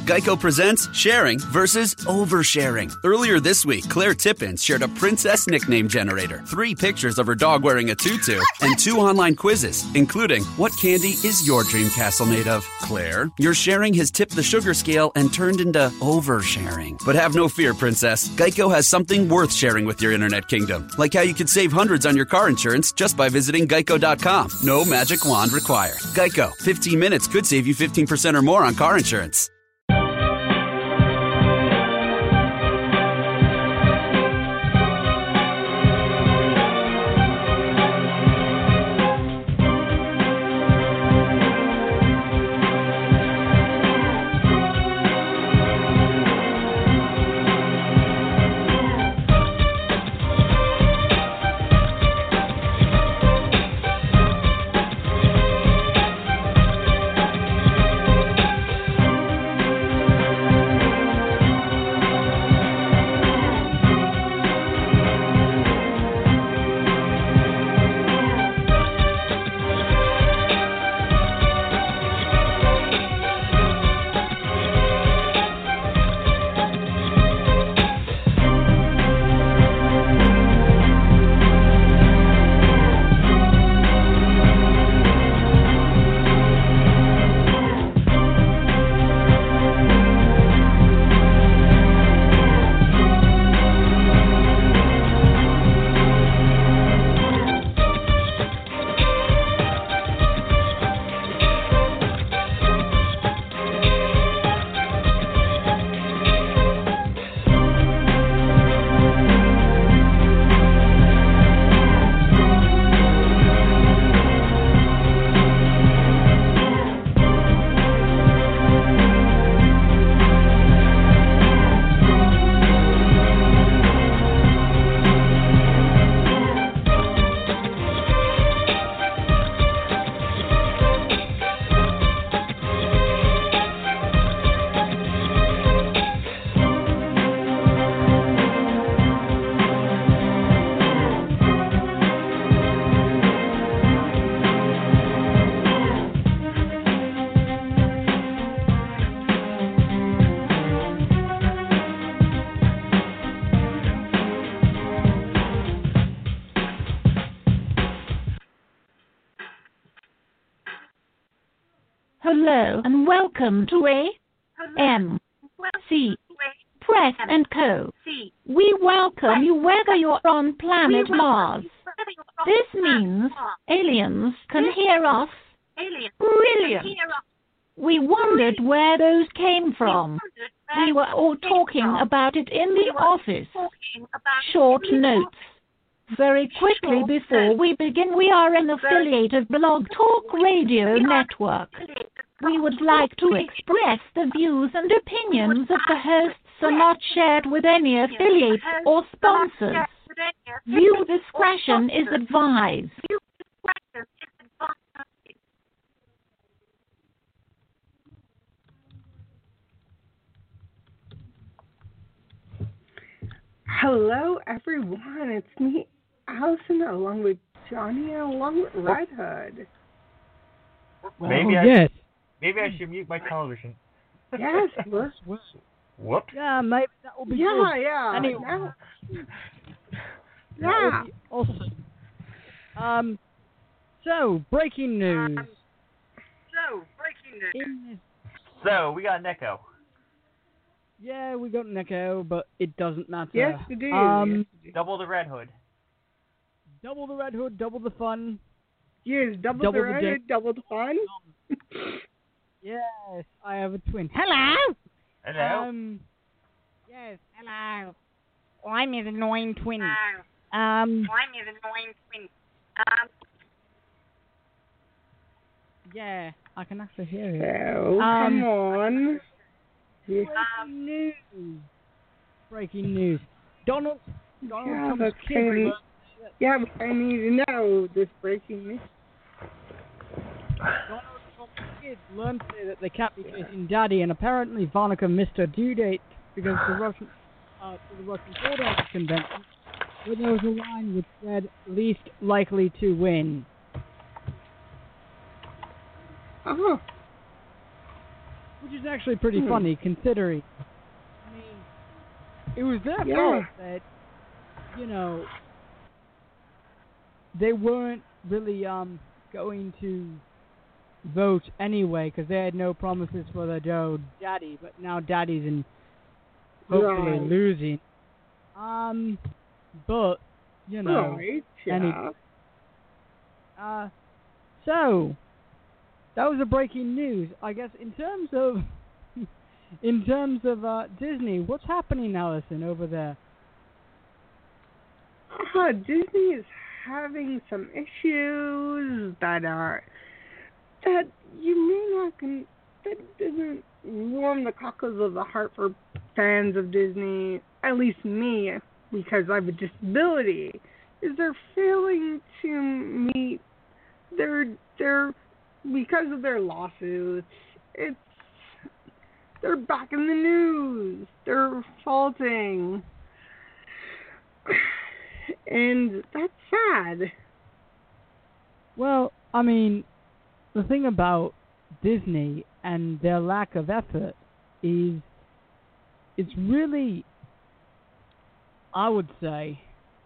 Geico presents sharing versus oversharing. Earlier this week, Claire Tippins shared a princess nickname generator, 3 pictures of her dog wearing a tutu, and 2 online quizzes, including what candy is your dream castle made of? Claire, your sharing has tipped the sugar scale and turned into oversharing. But have no fear, princess. Geico has something worth sharing with your internet kingdom, like how you could save hundreds on your car insurance just by visiting geico.com. No magic wand required. Geico, 15 minutes could save you 15% or more on car insurance. Hello and welcome to AMC Press and Co. We welcome you whether you're on planet Mars. This means aliens can hear us. Brilliant. We wondered where those came from. We were all talking about it in the office. Short notes. Very quickly before we begin, we are an affiliate of Blog Talk Radio Network. We would like to express the views and opinions of the hosts are not shared with any affiliates or sponsors. View discretion is advised. Hello, everyone. It's me, Allison, along with Johnny, and along with Red Hood. Maybe I should mute my television. Yes. Whoops. Yeah, maybe that will be good. Yeah. Anyway. Yeah. Awesome. So, breaking news. So, we got an echo. Yeah, we got an echo, but it doesn't matter. Yes, we do. Double the Red Hood. Double the Red Hood, double the fun. Yes, double the Red Hood, double the fun. Yes, I have a twin. Hello! Hello? Yes, hello. I'm his annoying twin. Yeah, I can actually hear you. Oh, come on. Breaking news. Donald Trump's kid. Yeah, but I need to know this breaking news. Donald Trump's kids learned today that they can't be chasing Daddy, and apparently Ivanka missed her due date because the Russian border convention, where there was a line which said least likely to win. Oh. Which is actually pretty funny, considering, I mean, it was their fault that, they weren't really going to vote anyway, because they had no promises for their daddy, but now daddy's in hopefully losing. But, Right, yeah. So, that was the breaking news. I guess in terms of Disney, what's happening, Allison, over there? Disney is having some issues that doesn't warm the cockles of the heart for fans of Disney, at least me, because I have a disability, is they're failing to meet their because of their lawsuits. They're back in the news. They're faulting. And that's sad. Well, I mean, the thing about Disney and their lack of effort is it's really, I would say,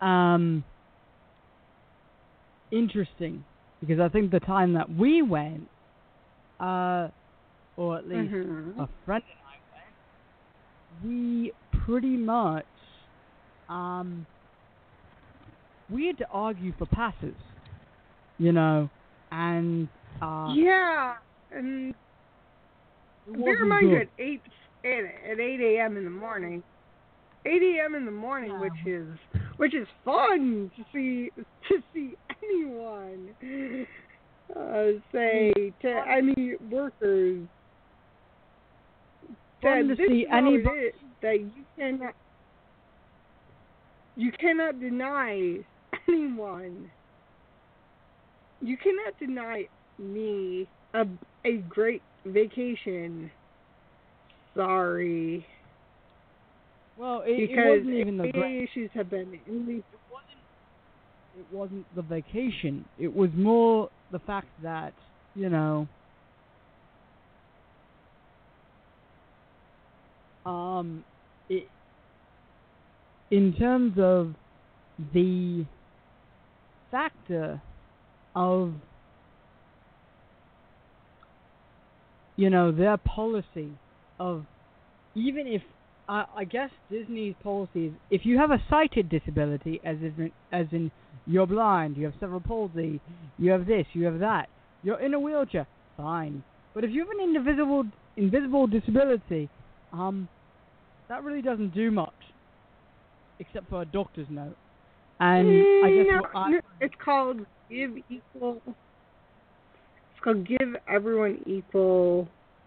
interesting, because I think the time that we went, or at least a friend and I went, we pretty much, we had to argue for passes, and yeah, and bear in mind at 8 a.m. in the morning. 8 a.m. in the morning, which is fun to see anyone say to any workers that this is that you cannot deny anyone. You cannot deny me a great vacation. Sorry. Well, it wasn't even the issues have been. It wasn't the vacation. It was more the fact that in terms of the factor of their policy of, even if I guess Disney's policy is, if you have a sighted disability, as in you're blind, you have cerebral palsy, you have this, you have that, you're in a wheelchair, fine. But if you have an invisible disability, that really doesn't do much, except for a doctor's note. And I guess it's called give equal. It's called give everyone equal.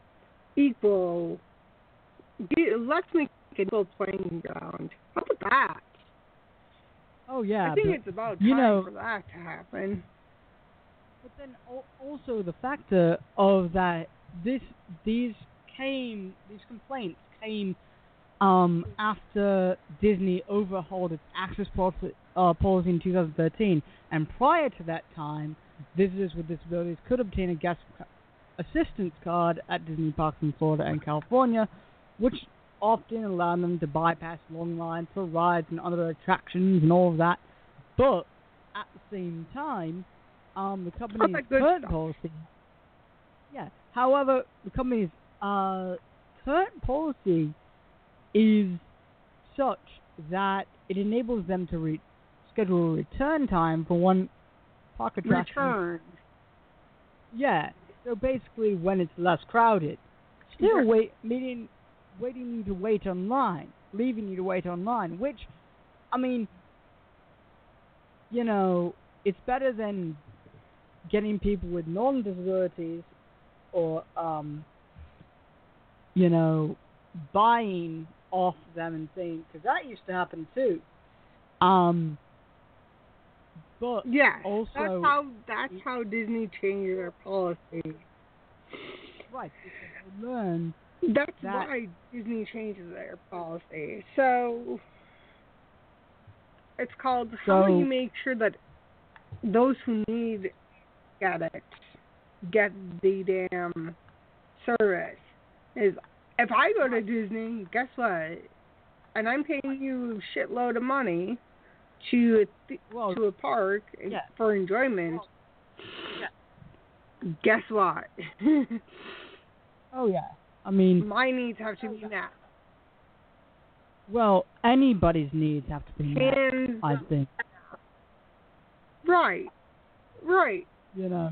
Let's make an equal playing ground. How about that? Oh yeah, I think it's about time for that to happen. But then also the factor of that these complaints came after Disney overhauled its access policy in 2013, and prior to that time, visitors with disabilities could obtain a guest assistance card at Disney parks in Florida and California, which often allowed them to bypass long lines for rides and other attractions and all of that. But at the same time, the company's current policy. Yeah. However, the company's current policy is such that it enables them to schedule a return time for one park attraction. Return. Yeah. So basically, when it's less crowded, still leaving you to wait online, which, I mean, it's better than getting people with non-disabilities or, buying off them and things, because that used to happen too. But yeah, also that's how Disney changed their policy. Right, because they learned that's why Disney changes their policy. So it's called how do you make sure that those who need get the damn service. is if I go to Disney, guess what? And I'm paying you a shitload of money to a park for enjoyment. Guess what? Oh yeah. I mean, my needs have to be met. Well, anybody's needs have to be met, I think. Right. You know.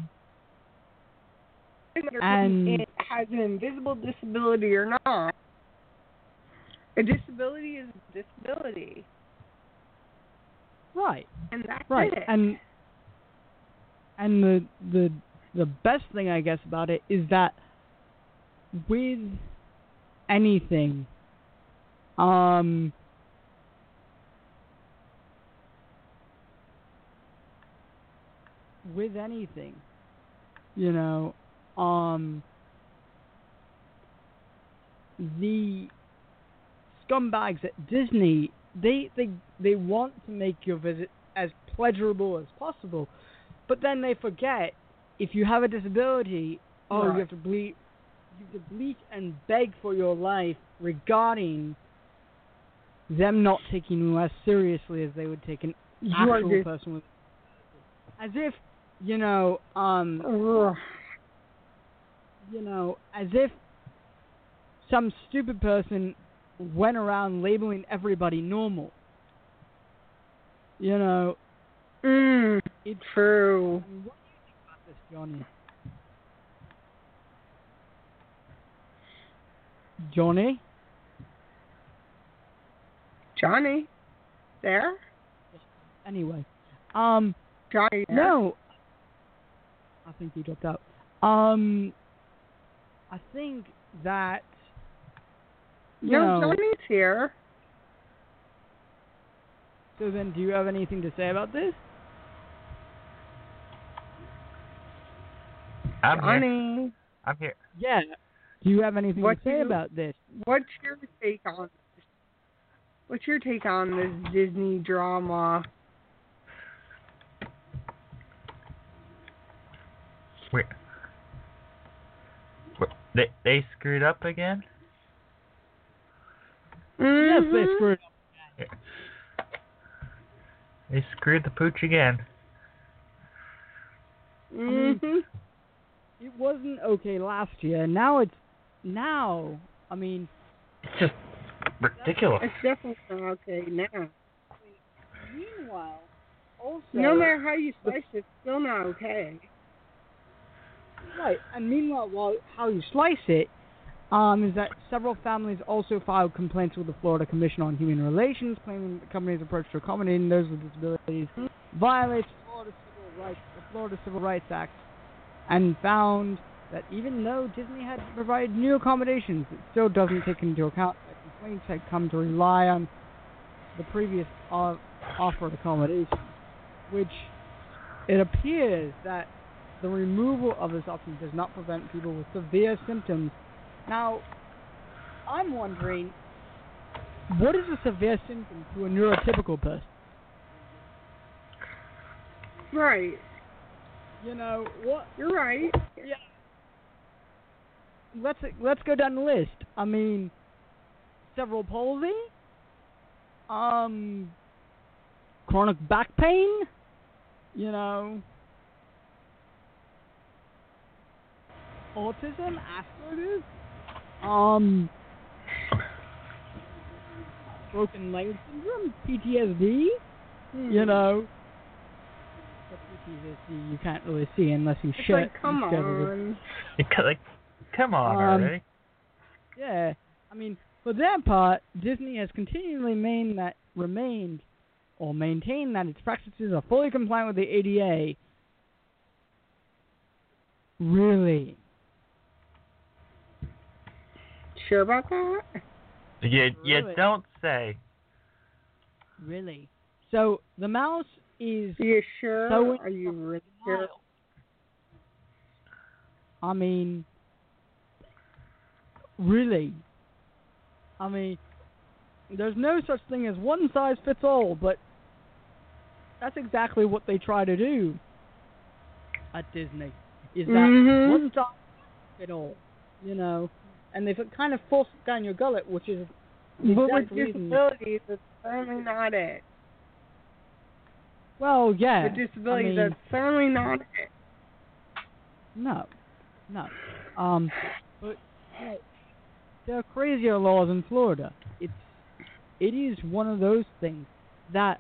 And it has an invisible disability or not. A disability is a disability. Right. And that's right. it. And the best thing I guess about it is that with anything, you know, the scumbags at Disney, they want to make your visit as pleasurable as possible, but then they forget if you have a disability, you have to bleat and beg for your life regarding them not taking you as seriously as they would take an actual person with, as if as if some stupid person went around labeling everybody normal. It's true. What do you think about this, Johnny? Johnny? There? Anyway. Johnny there? No. I think he dropped out. I think that Johnny's here. So then, do you have anything to say about this? I'm here. Yeah. Do you have anything to say about this? What's your take on this? What's your take on this Disney drama? Wait. They screwed up again? Yes, they screwed up again. Yeah. They screwed the pooch again. Mm-hmm. It wasn't okay last year. It's just ridiculous. It's definitely not okay now. Meanwhile, also, no matter how you slice it, it's still not okay. Right, and meanwhile, how you slice it, is that several families also filed complaints with the Florida Commission on Human Relations, claiming the company's approach to accommodating those with disabilities violates the Florida Civil Rights Act, and found that even though Disney had provided new accommodations, it still doesn't take into account that complaints had come to rely on the previous offered accommodations, which it appears that the removal of this option does not prevent people with severe symptoms. Now, I'm wondering, what is a severe symptom to a neurotypical person? Right. What? You're right. Yeah. Let's go down the list. Cerebral palsy, chronic back pain, autism, Asperger's, broken leg syndrome, PTSD, But PTSD you can't really see unless you shit. Like, come on. Come on already. Yeah, for their part, Disney has continually maintained that its practices are fully compliant with the ADA. Really? Sure about that? You Really? don't say. Really? So the mouse is. Are you sure? So are you really sure? Really? There's no such thing as one size fits all, but that's exactly what they try to do at Disney. Is that one size fits all? and they've kind of forced it down your gullet, which is the But with exact reason. disabilities, that's certainly not it. Well, yeah. With disabilities, I mean, that's certainly not it. No. But yeah, there are crazier laws in Florida. It is one of those things that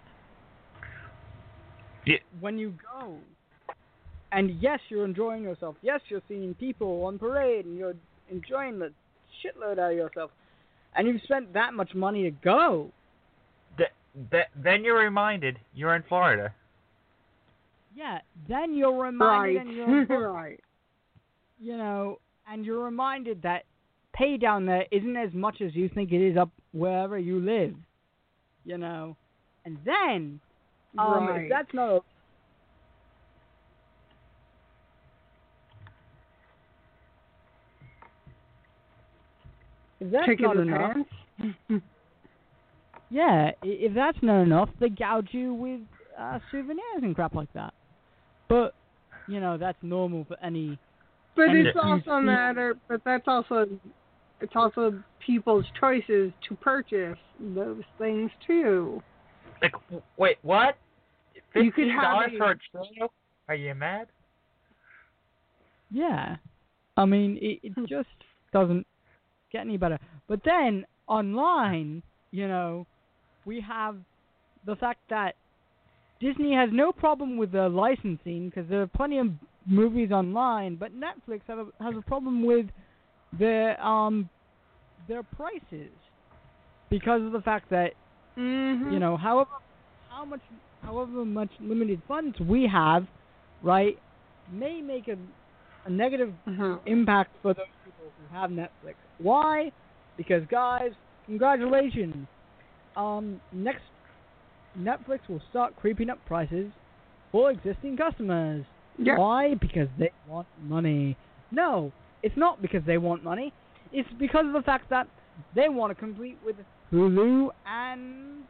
when you go, and yes, you're enjoying yourself. Yes, you're seeing people on parade, and you're enjoying the shitload out of yourself. And you've spent that much money to go. Then you're reminded you're in Florida. Yeah, then you're reminded, and you're Right. you know, and you're reminded that pay down there isn't as much as you think it is up wherever you live, you know. And then, Right. if that's not Kicking the enough, pants? yeah, if that's not enough, they gouge you with souvenirs and crap like that. But, you know, that's normal for any... But And it's also a matter, but that's also, it's also people's choices to purchase those things too. Like, wait, what? You could have $15 for a trio? Are you mad? Yeah. I mean, it just doesn't get any better. But then, online, you know, we have the fact that Disney has no problem with the licensing because there are plenty of movies online, but Netflix has a problem with their prices because of the fact that you know, however much limited funds we have, right, may make a negative impact for those people who have Netflix. Why? Because, guys, congratulations. Next, Netflix will start creeping up prices for existing customers. Yeah. Why? Because they want money. No, it's not because they want money. It's because of the fact that they want to compete with Hulu and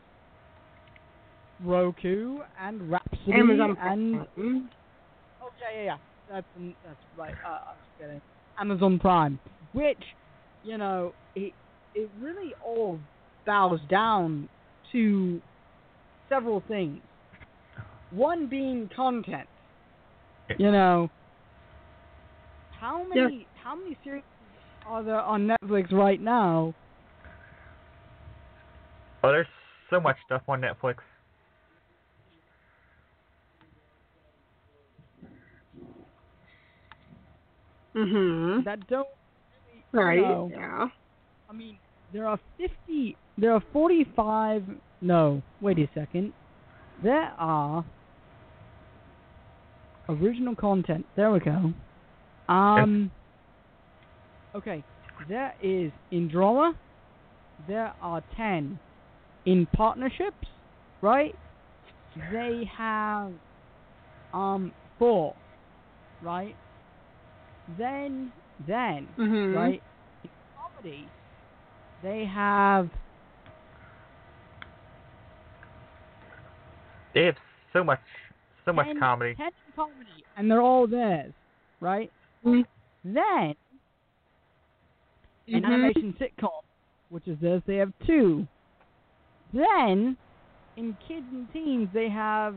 Roku and Rhapsody Amazon and... Prime. Oh, yeah. That's right. I'm just kidding. Amazon Prime. Which, you know, it really all bows down to several things. One being content. You know, how many series are there on Netflix right now? Oh, there's so much stuff on Netflix. That don't Right. you know, Yeah. I mean, there are 45. No, wait a second. There are original content. There we go. Okay. There is in drama. There are 10 in partnerships, right? They have 4, right? Then right? In comedy, they have so much comedy. 10 comedy, and they're all theirs, right? Then, an animation sitcom, which is theirs, they have 2. Then, in kids and teens, they have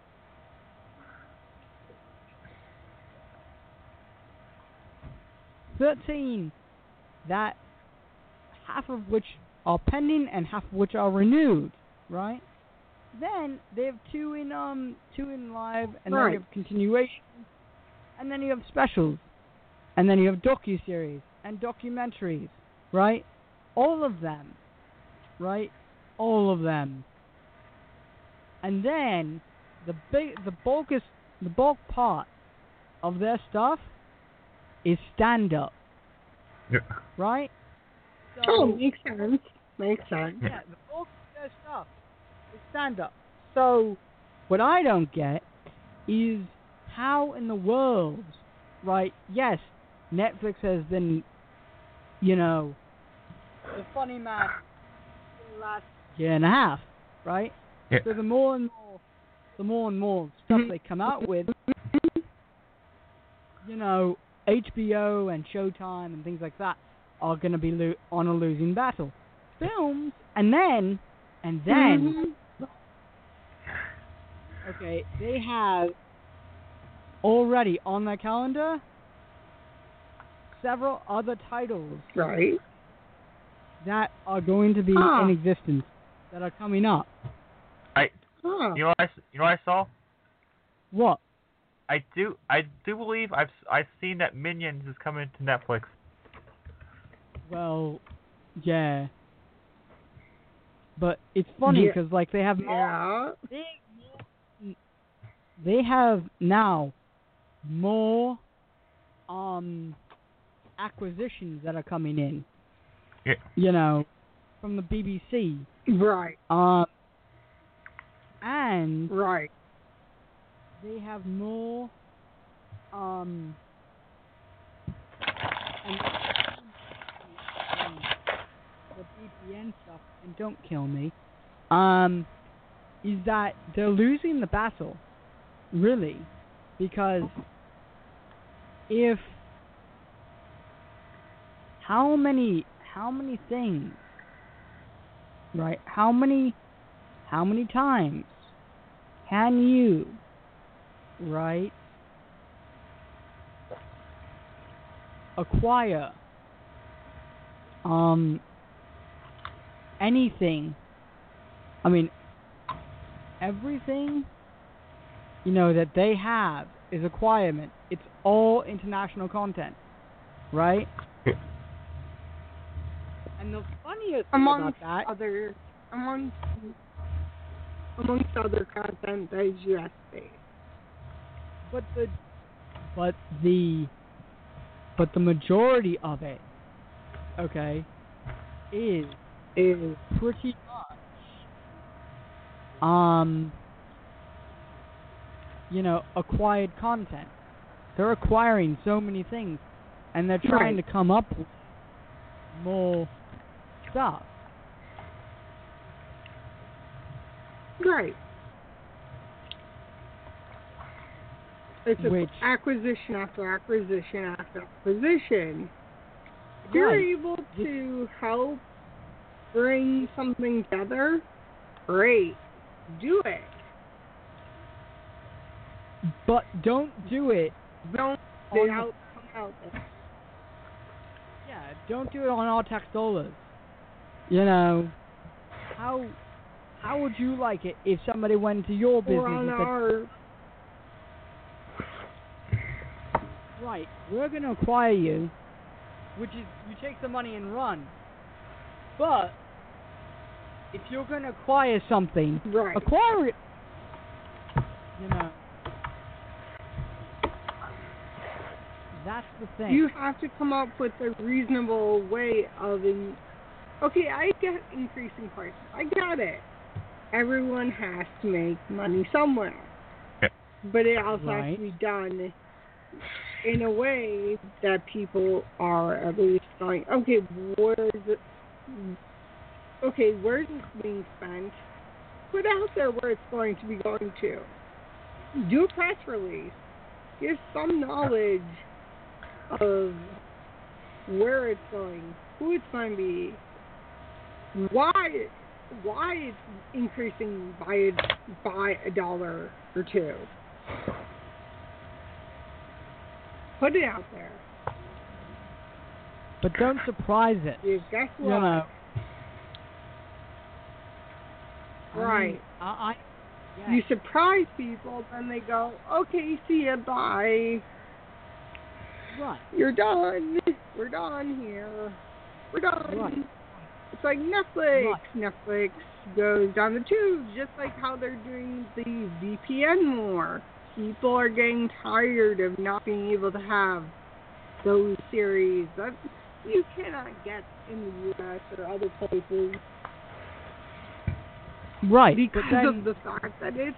13, that half of which are pending and half of which are renewed, right? Then they have 2 in live, and then you have continuation, and then you have specials, and then you have docuseries and documentaries, right? All of them, right? All of them. And then the bulk part of their stuff is stand-up, right? So, makes sense. Yeah, the bulk of their stuff is stand-up. So, what I don't get is how in the world, right? Yes, Netflix has been, you know, the funny man for the last year and a half, right? Yeah. So the more and more stuff they come out with, you know, HBO and Showtime and things like that, are going to be on a losing battle. Films, and then, okay, they have already on their calendar several other titles Right. that are going to be in existence that are coming up. You know what I saw? What? I do believe I've seen that Minions is coming to Netflix. Well, yeah. But it's funny because like they have they have now more acquisitions that are coming in. Yeah. You know, from the BBC. Right. And Right. they have more and the VPN stuff, and don't kill me, is that they're losing the battle, really, because if how many things, right? How many times can you, right, acquire anything? I mean, everything, you know, that they have is acquirement. It's all international content, right? And the funniest thing about that, amongst other content that is US based. but the majority of it, okay, is pretty much you know, acquired content. They're acquiring so many things, and they're trying to come up with more stuff. Right. It's acquisition after acquisition after acquisition. If you're able to help bring something together, great. Do it. But don't do it. Don't come out there. Yeah, don't do it on our tax dollars. You know, how would you like it if somebody went to your business and said, right, we're going to acquire you, which is you take the money and run. But if you're going to acquire something, acquire it. You know, that's the thing. You have to come up with a reasonable way of okay, I get increasing prices. I got it. Everyone has to make money somewhere. But it also has to be done in a way that people are at least going, okay, where's it being spent? Put out there where it's going to be going to. Do a press release. Give some knowledge of where it's going, who it's going to be, why it's increasing by $1 or $2. Put it out there. But don't surprise it. Yeah, guess what? You know. Right. I mean, You surprise people, then they go, okay, see ya, bye. Right. You're done. We're done here. We're done. Right. It's like Netflix. Right. Netflix goes down the tubes, just like how they're doing the VPN war. People are getting tired of not being able to have those series that you cannot get in the U.S. or other places. Right. Because of the fact that it's...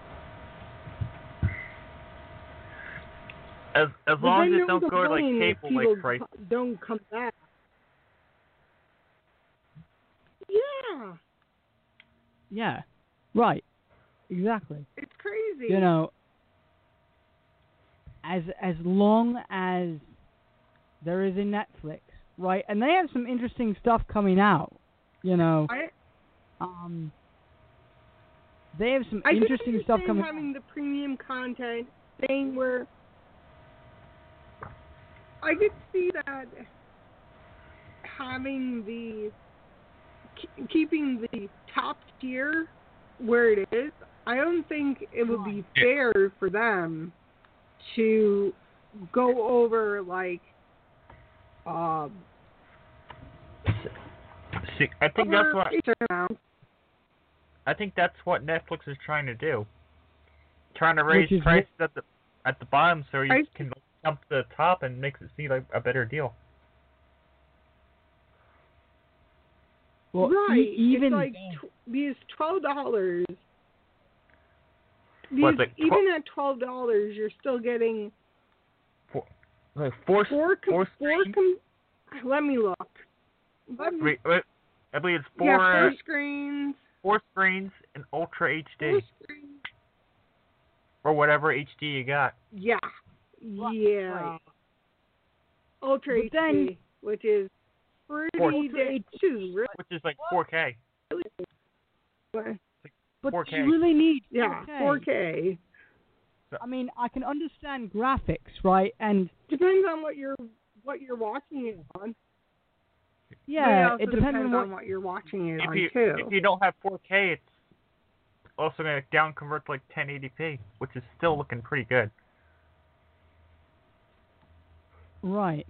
As long as it don't go to like cable like price. Don't come back. Yeah. Yeah. Right. Exactly. It's crazy. You know, as long as there is a Netflix, right? And they have some interesting stuff coming out. You know, they have some interesting stuff coming out. Having the premium content thing where I could see that having keeping the top tier where it is. I don't think it would be fair for them to go over like See, I think that's what Netflix is trying to do. Trying to raise prices at the bottom so you can jump to the top and makes it seem like a better deal. Well, right. Even it's like these $12. Even at $12, you're still getting four Let me look. I believe it's four screens. 4 screens and Ultra HD. Or whatever HD you got. Yeah. Right. Ultra HD, which is pretty which is like 4K. But 4K. you really need 4K. Yeah, 4K. I mean, I can understand graphics, right? And depends on what you're watching it on. Yeah, it depends on what you're watching it on too. If you don't have 4K, it's also going to down convert to like 1080p, which is still looking pretty good. Right.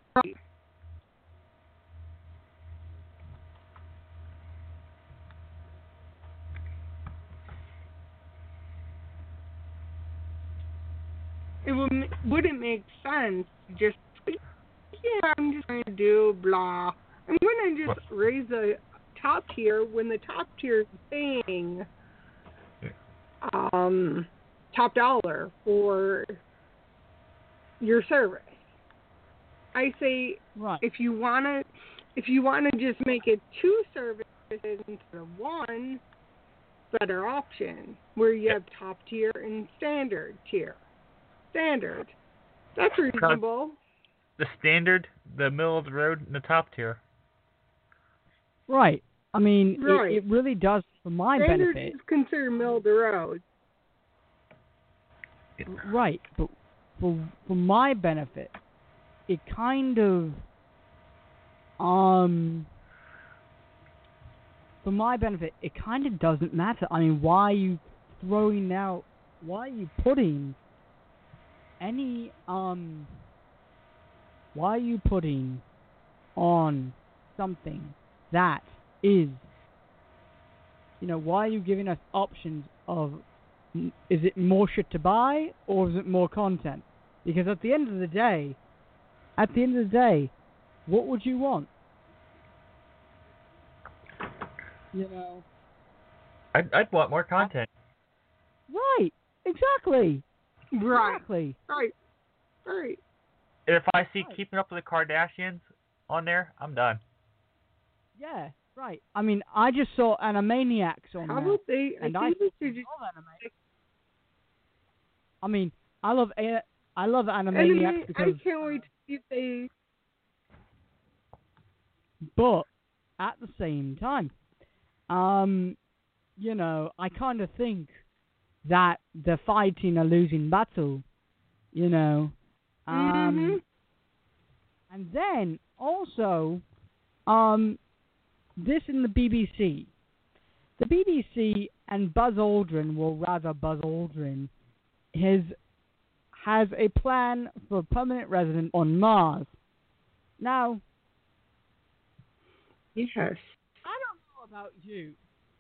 It wouldn't make sense to just, I'm just going to do blah. I'm going to just raise the top tier when the top tier is paying top dollar for your service. I say if you wanna just make it 2 services instead of 1, better option where you have top tier and standard tier. Standard. That's reasonable. The standard, the middle of the road, and the top tier. Right. I mean, it really does for my standard benefit. Is considered middle of the road. Right, but for my benefit, it kind of for my benefit, it kind of doesn't matter. I mean, why are you putting any why are you putting on something that is, why are you giving us options of, is it more shit to buy or is it more content? Because at the end of the day, what would you want? I'd want more content. Right. Exactly. Right. Exactly. Right. And if I see Keeping Up with the Kardashians on there, I'm done. Yeah, right. I mean, I just saw Animaniacs on there. How about they? And I love Animaniacs because I can't wait to see if they. But at the same time, I kind of think that they're fighting a losing battle, And then also, this in the BBC. The BBC and Buzz Aldrin, Buzz Aldrin, has a plan for a permanent resident on Mars. Now, yes. I don't know about you,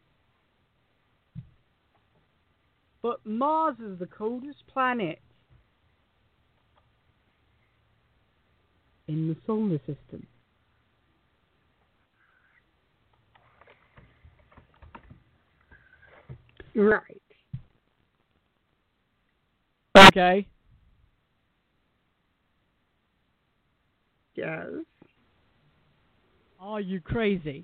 but Mars is the coldest planet in the solar system. Right. Okay. Yes. Are you crazy?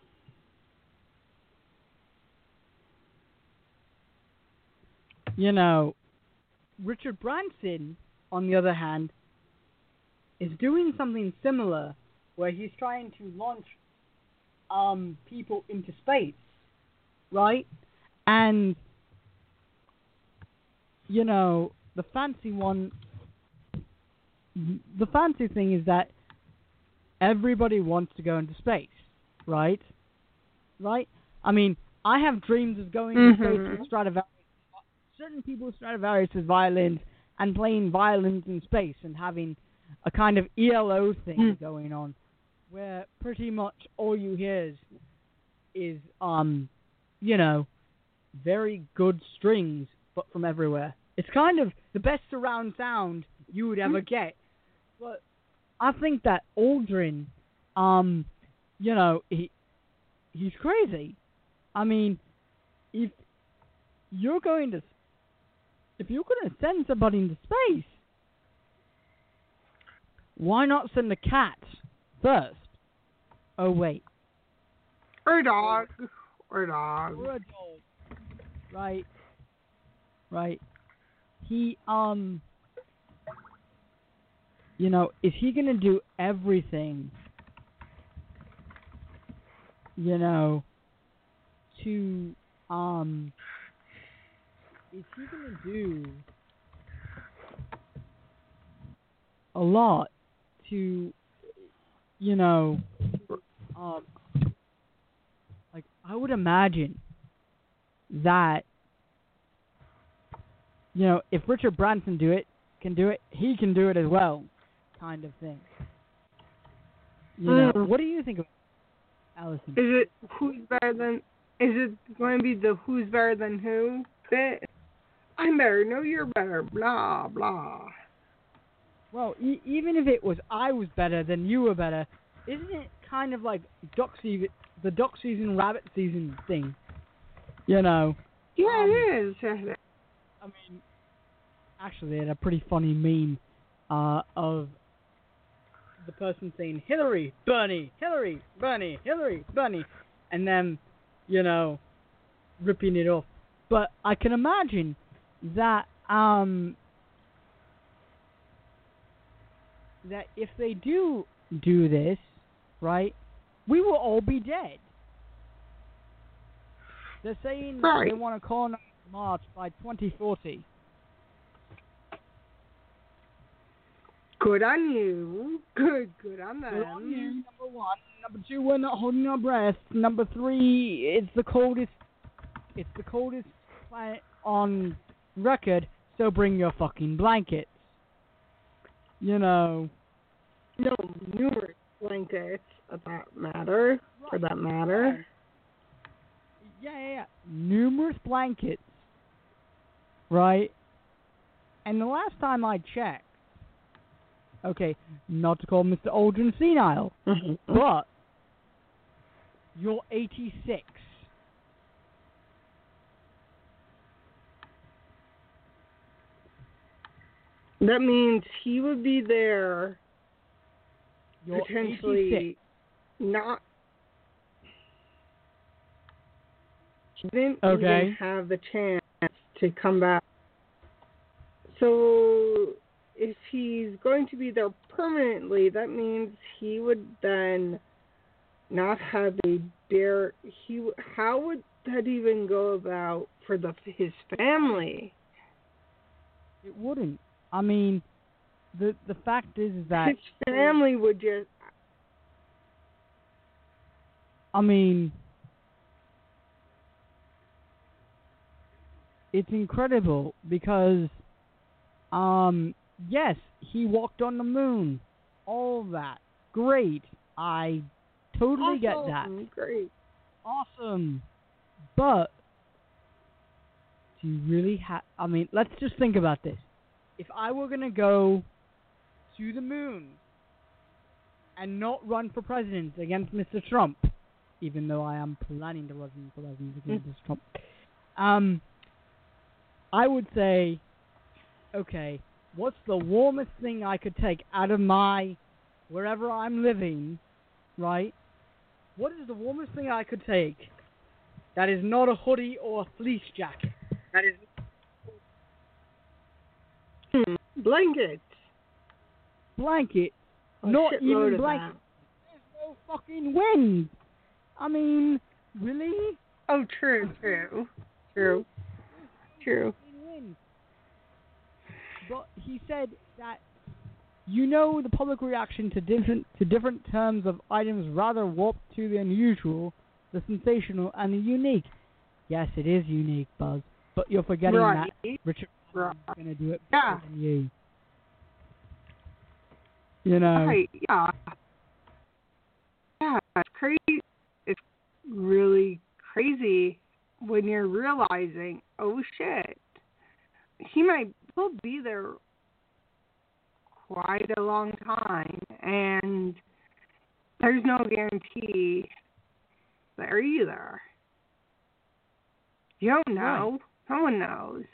Richard Branson, on the other hand, is doing something similar where he's trying to launch people into space, right? And the fancy thing is that everybody wants to go into space, right? Right? I mean, I have dreams of going to space with Stradivarius. Certain people with Stradivarius with violins and playing violins in space and having a kind of ELO thing going on, where pretty much all you hear is very good strings, but from everywhere. It's kind of the best surround sound you would ever get. But I think that Aldrin, he's crazy. I mean, if you're going to send somebody into space, why not send a cat first? Oh wait. Or a dog. Or a dog. Right. He, is he gonna do everything, to, is he gonna do a lot to, I would imagine that, if Richard Branson can do it, he can do it as well, kind of thing. What do you think of Allison? Is it going to be the who's better than who bit? I'm better, no you're better, blah, blah. Well, even if it was I was better than you were better, isn't it kind of like the duck season, rabbit season thing? Yeah, it is. I mean, actually, they had a pretty funny meme of the person saying, Hillary, Bernie, Hillary, Bernie, Hillary, Bernie, and then, ripping it off. But I can imagine that that if they do this, right, we will all be dead. They're saying they want to colonize Mars by 2040. Good on you. Good on them. Good on you, number one. Number two, we're not holding our breath. Number three, it's the coldest planet on record, so bring your fucking blankets. No, numerous blankets for that matter. Yeah. Numerous blankets. Right? And the last time I checked, okay, not to call Mr. Aldrin senile, but you're 86. That means he would be there you're potentially 86. Not. He didn't even have the chance to come back. So if he's going to be there permanently, that means he would then not have a dare. How would that even go about for his family? It wouldn't. I mean, the fact is that his family would just. I mean, it's incredible because, yes, he walked on the moon. All that. Great. I totally get that. Great. Awesome. But, do you really have... I mean, let's just think about this. If I were going to go to the moon and not run for president against Mr. Trump, even though I am planning to run for president against Mr. Trump, I would say, okay, what's the warmest thing I could take out of wherever I'm living, right? What is the warmest thing I could take that is not a hoodie or a fleece jacket? That is... Blankets. Not even blankets. still fucking wins. I mean, really? Oh, true. Wins. But he said that the public reaction to different terms of items rather warped to the unusual, the sensational, and the unique. Yes, it is unique, Buzz. But you're forgetting that Richard is going to do it better than you. You know. Right, yeah. Yeah, it's crazy. It's really crazy when you're realizing, oh shit, he'll be there quite a long time, and there's no guarantee there either. You don't know. No one knows.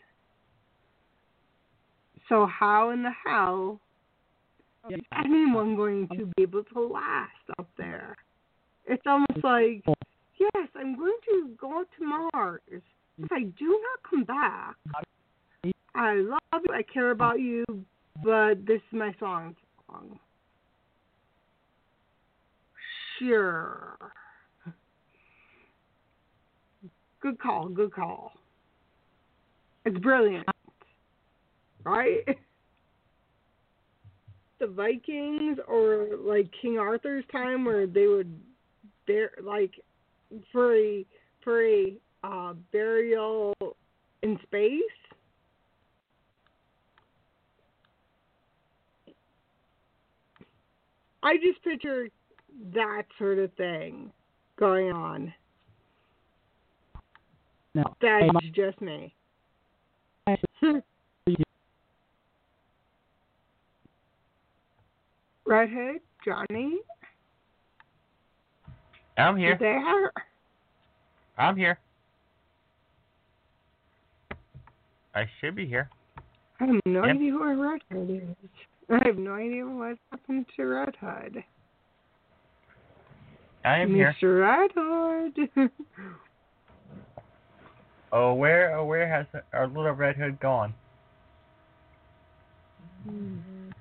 So how in the hell is anyone going to be able to last up there? It's almost like, yes, I'm going to go to Mars. If I do not come back, I love you, I care about you, but this is my song. Sure. Good call. It's brilliant. Right? The Vikings, or like King Arthur's time, where they would for a burial in space. I just picture that sort of thing going on. No, that's just me. Redhead, Johnny? I'm here. There? I'm here. I should be here. I have no idea where Redhead is. I have no idea what happened to Red Hood. I am here. Mr. Red Hood. Where has our little Red Hood gone? Mm-hmm.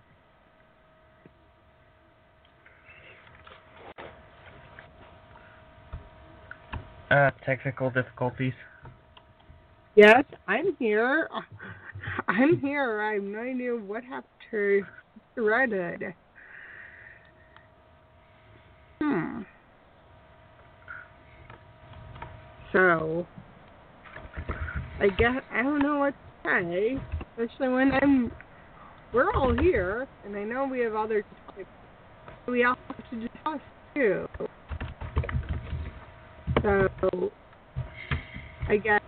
Technical difficulties. Yes, I'm here. I have no idea what happened to Red Hood. So, I don't know what to say, especially when we're all here, and I know we have other topics we all have to discuss too. So, I guess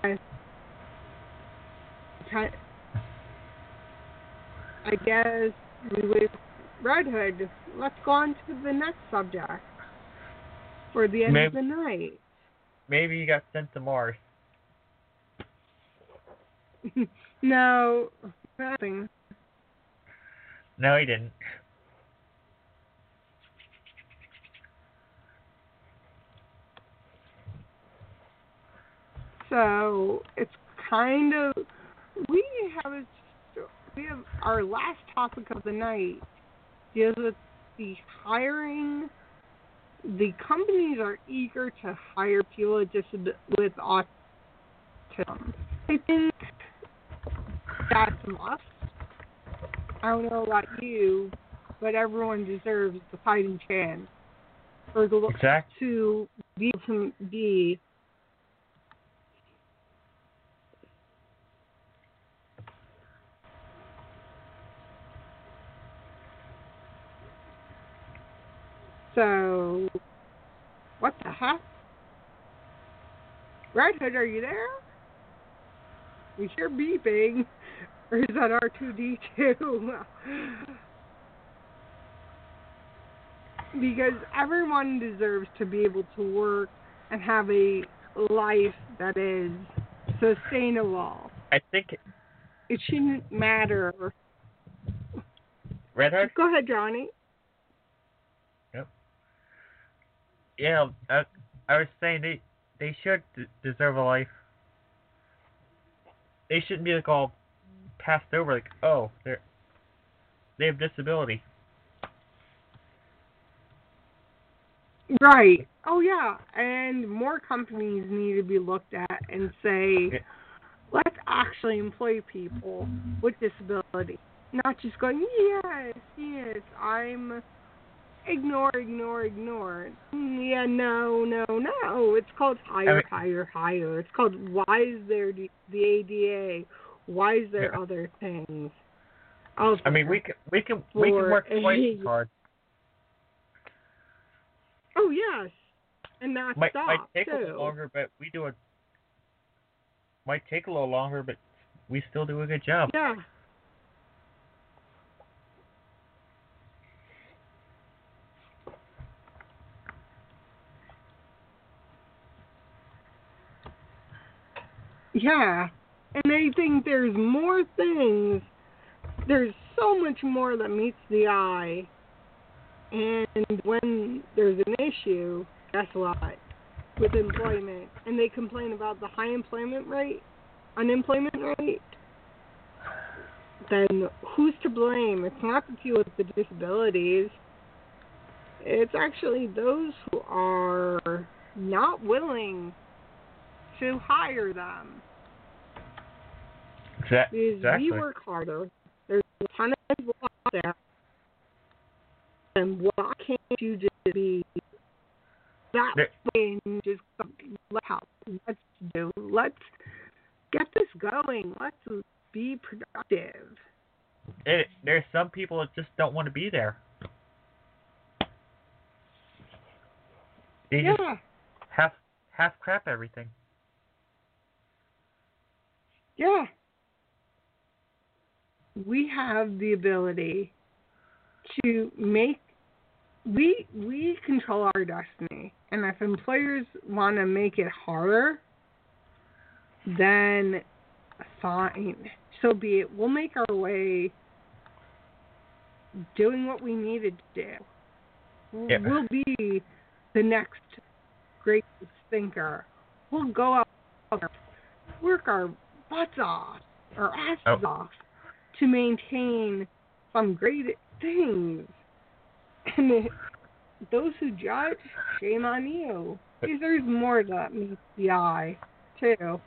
with Red Hood, let's go on to the next subject for the end of the night. Maybe you got sent to Mars. No, nothing. No, he didn't. So it's kind of we have our last topic of the night deals with the hiring. The companies are eager to hire people with autism. I think that's a must. I don't know about you, but everyone deserves the fighting chance to be So, what the heck? Red Hood, are you there? We hear beeping. Or is that R2-D2? Because everyone deserves to be able to work and have a life that is sustainable. I think it shouldn't matter. Red Hood? Go ahead, Johnny. Yeah, I was saying they should deserve a life. They shouldn't be all passed over they have disability. Right. Oh, yeah. And more companies need to be looked at and say, let's actually employ people with disability. Not just going, yes, I'm ignore. Yeah, no. It's called hire. It's called why is there the ADA? Why is there other things? I mean, we can work twice as hard. Oh yes, and that might take too. a little longer, but might take a little longer, but we still do a good job. Yeah. Yeah, and I think there's more things. There's so much more that meets the eye. And when there's an issue, guess what? With employment, and they complain about the high unemployment rate, then who's to blame? It's not the people with the disabilities. It's actually those who are not willing to hire them. Exactly. Because we work harder. There's a ton of people out there. And why can't you just be that way and just let's get this going. Let's be productive. There's some people that just don't want to be there. They just half crap everything. Yeah. We have the ability to make we control our destiny, and if employers want to make it harder, then fine, so be it. We'll make our way doing what we needed to do. Yeah. We'll be the next great thinker. We'll go out and work our butts off, our asses off, to maintain some great things. And those who judge, shame on you. Because there's more that meets the eye, too.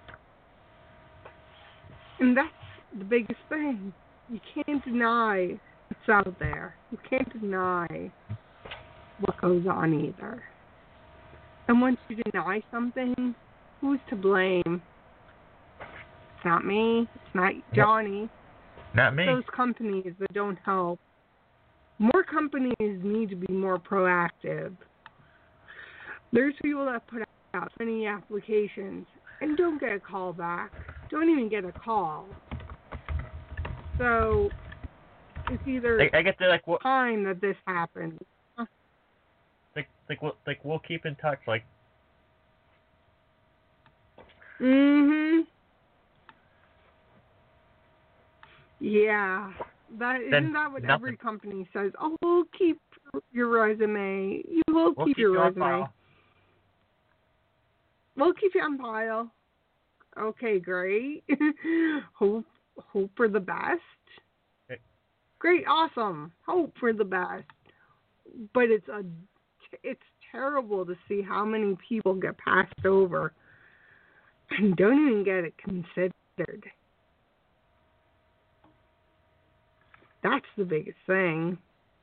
And that's the biggest thing. You can't deny what's out there. You can't deny what goes on either. And once you deny something, who's to blame? It's not me. It's not Johnny. Not me. Those companies that don't help. More companies need to be more proactive. There's people that put out many applications and don't get a call back. Don't even get a call. So it's either I get to time that this happens. We'll keep in touch. Yeah. Isn't that what every company says? Oh, we'll keep your resume. We'll keep your resume. We'll keep you on file. Okay, great. Hope for the best. Okay. Great, awesome. Hope for the best. But it's terrible to see how many people get passed over and don't even get it considered. That's the biggest thing.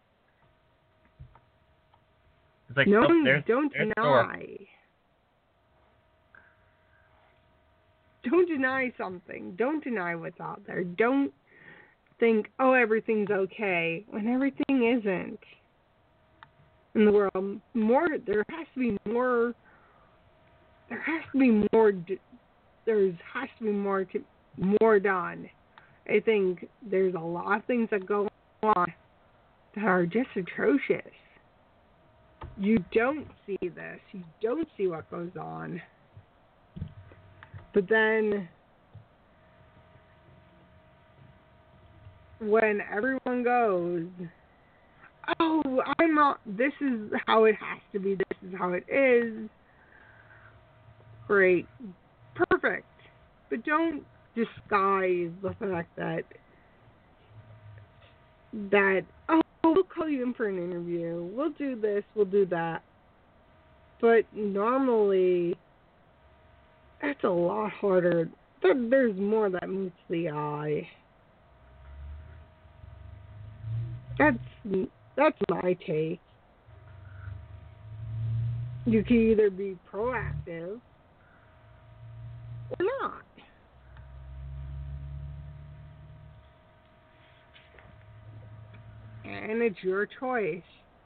It's like, don't deny. Don't deny something. Don't deny what's out there. Don't think, everything's okay, when everything isn't. In the world, there has to be more done. I think there's a lot of things that go on that are just atrocious. You don't see this. You don't see what goes on. But then, when everyone goes, this is how it has to be, this is how it is, great, perfect. But don't disguise the fact that we'll call you in for an interview, we'll do this, we'll do that. But normally, that's a lot harder. There's more that meets the eye. That's my take. You can either be proactive or not. And it's your choice.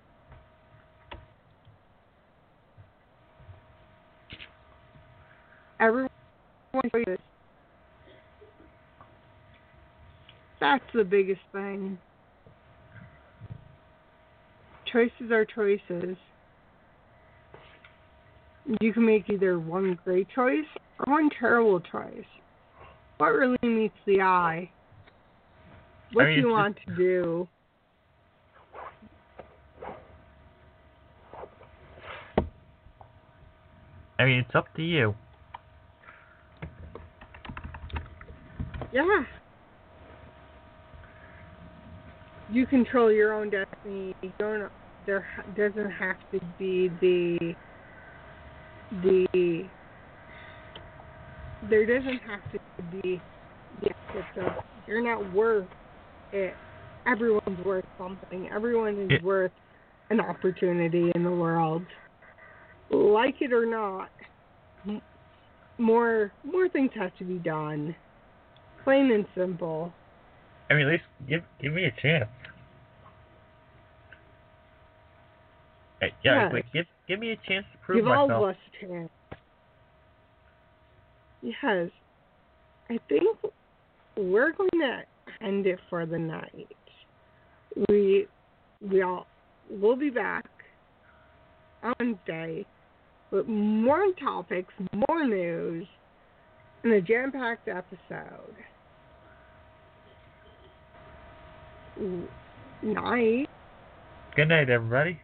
Everyone's choices. That's the biggest thing. Choices are choices. You can make either one great choice or one terrible choice. What really meets the eye? What do you want to do? I mean, it's up to you. Yeah. You control your own destiny. There doesn't have to be there doesn't have to be the aspect of you're not worth it. Everyone's worth something. Everyone is worth an opportunity in the world. Like it or not, more things have to be done. Plain and simple. I mean, at least give me a chance. Yeah, like, give me a chance to prove myself. Give all of us a chance. Yes. I think we're going to end it for the night. We'll be back on Wednesday with more topics, more news, and a jam-packed episode. Night. Good night, everybody.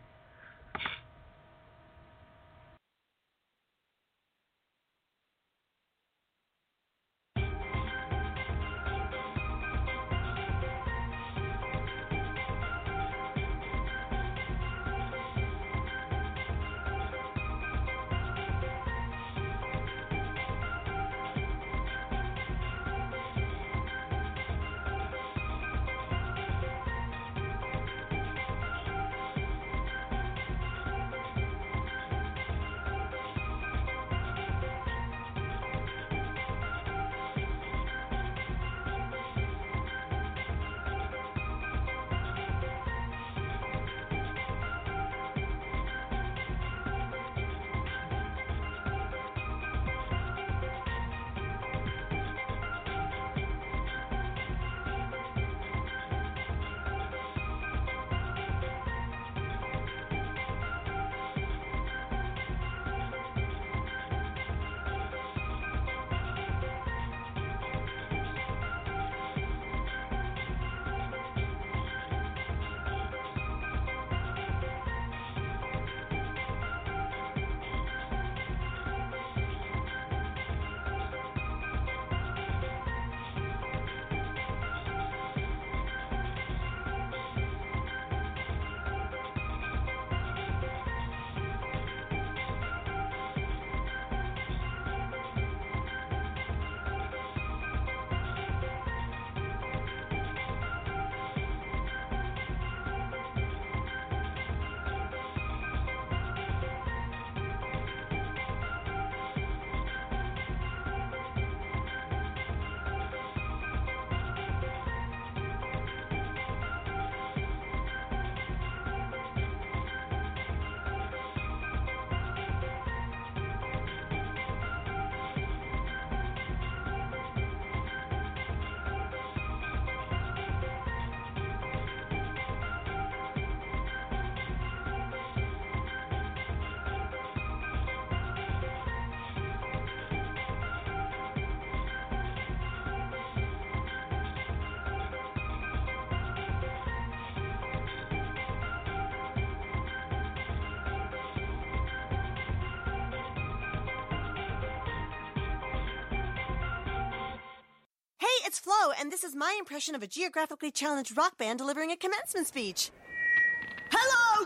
It's Flo, and this is my impression of a geographically challenged rock band delivering a commencement speech. Hello,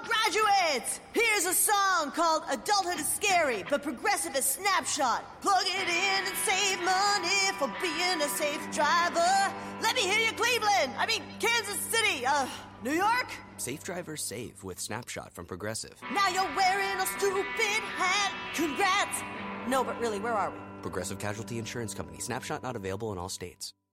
Graduates! Here's a song called Adulthood is Scary, but Progressive is Snapshot. Plug it in and save money for being a safe driver. Let me hear you, Cleveland! Kansas City, New York? Safe drivers save with Snapshot from Progressive. Now you're wearing a stupid hat. Congrats! No, but really, where are we? Progressive Casualty Insurance Company. Snapshot not available in all states.